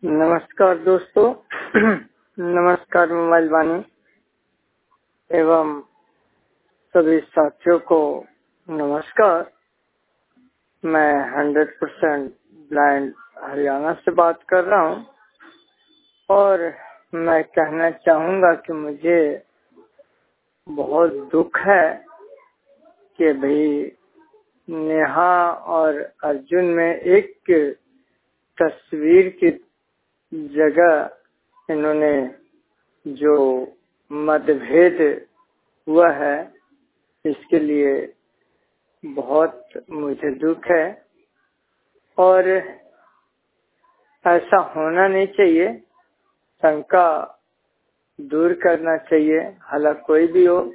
नमस्कार दोस्तों। नमस्कार मोबाइल वाणी एवं सभी साथियों को नमस्कार। मैं 100% ब्लाइंड हरियाणा से बात कर रहा हूँ और मैं कहना चाहूँगा कि मुझे बहुत दुख है कि भाई नेहा और अर्जुन में एक तस्वीर की जगह इन्होंने जो मतभेद हुआ है, इसके लिए बहुत मुझे दुख है और ऐसा होना नहीं चाहिए। शंका दूर करना चाहिए। हालांकि कोई भी हो,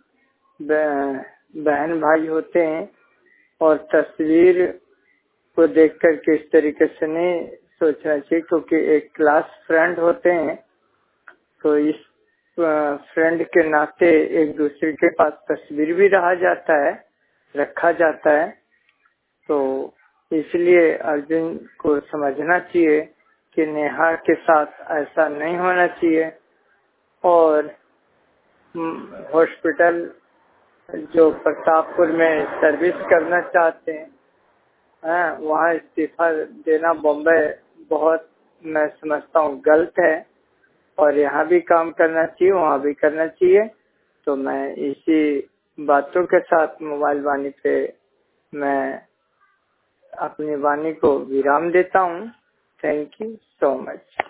बहन भाई होते हैं और तस्वीर को देखकर किस तरीके से नहीं सोचना चाहिए, क्योंकि एक क्लास फ्रेंड होते हैं तो इस फ्रेंड के नाते एक दूसरे के पास तस्वीर भी रखा जाता है। तो इसलिए अर्जुन को समझना चाहिए कि नेहा के साथ ऐसा नहीं होना चाहिए और हॉस्पिटल जो प्रतापपुर में सर्विस करना चाहते हैं, वहाँ इस्तीफा देना बॉम्बे बहुत, मैं समझता हूँ, गलत है और यहाँ भी काम करना चाहिए, वहाँ भी करना चाहिए। तो मैं इसी बातों के साथ मोबाइल वाणी पे मैं अपनी वाणी को विराम देता हूँ। Thank you so much.